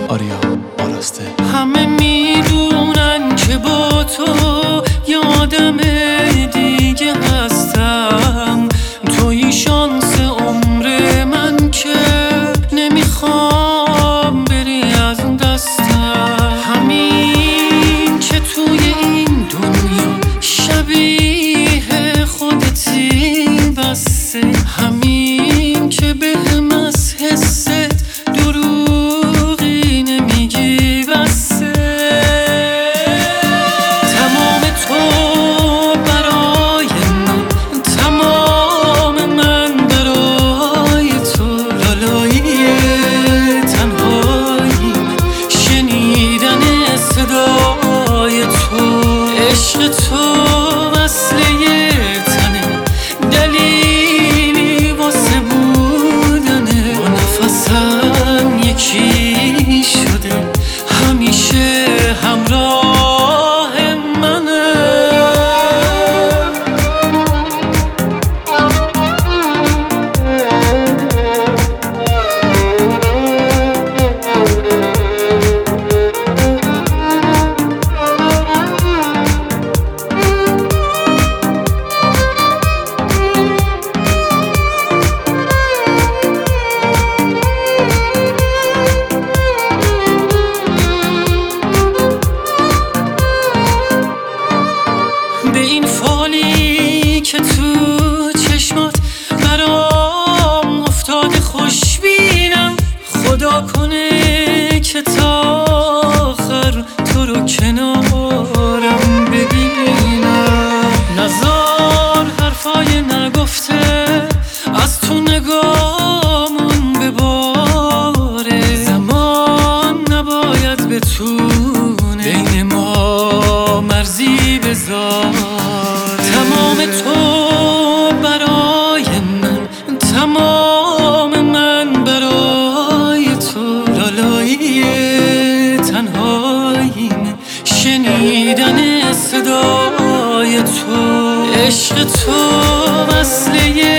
آریا آراسته. همه میدونن که با تو یه آدم دیگه هستم، توی شانس عمر من که نمیخوام بری از دستم. همین که توی این دنیا شبیه خودتی بسه، همین که بهم از حست دروغی نمیگی بسه. تمام تو برای من، تمام من برای تو، لالایی تنهایی شنیدن صدای تو. عشق تو وصله تنه، دلیلی واسه بودنه، با نفسم یکی شده، همیشه همراه منه. به این فالی که تو چشمات برام افتاده خوشبینم، خدا کنه که تا آخر تو رو کنارم ببینم. نزار حرفای نگفته از تو نگامون بباره، زمان نباید بتونه بین ما مرزی بذار. تمام تو برای من، تمام من برای تو، لالایی تنهاییم شنیدن صدای تو. عشق تو وصله